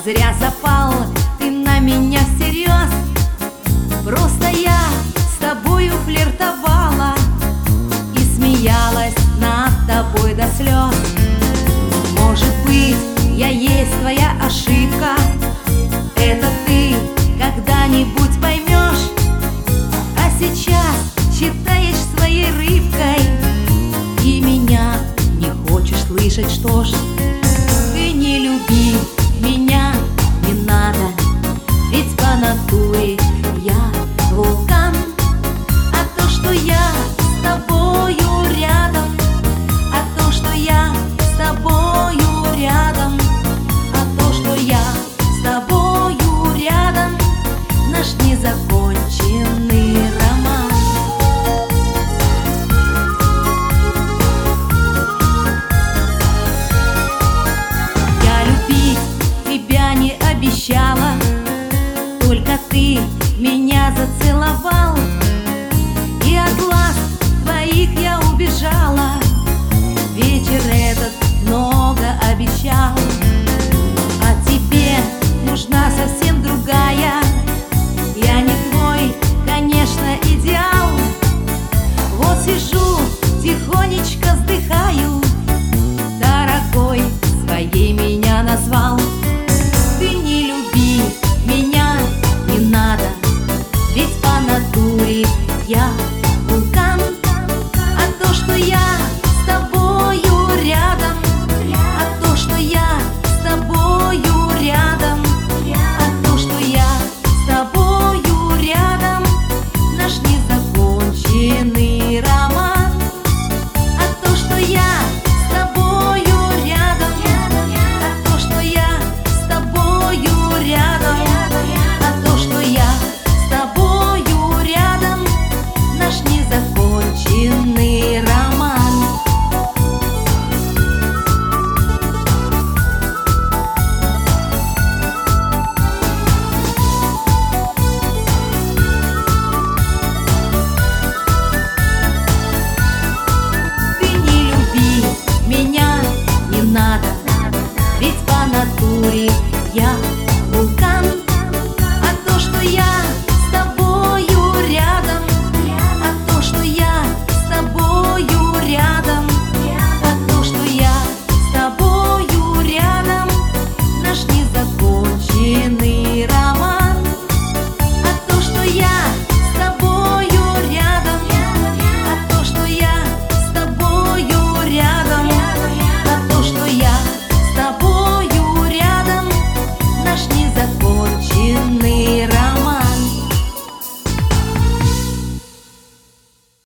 зря запал ты на меня всерьез. Просто я с тобою флиртовала и смеялась над тобой до слез. Может быть, я есть твоя ошибка, это ты когда-нибудь поймешь. А сейчас считаешь своей рыбкой и меня не хочешь слышать, что ж.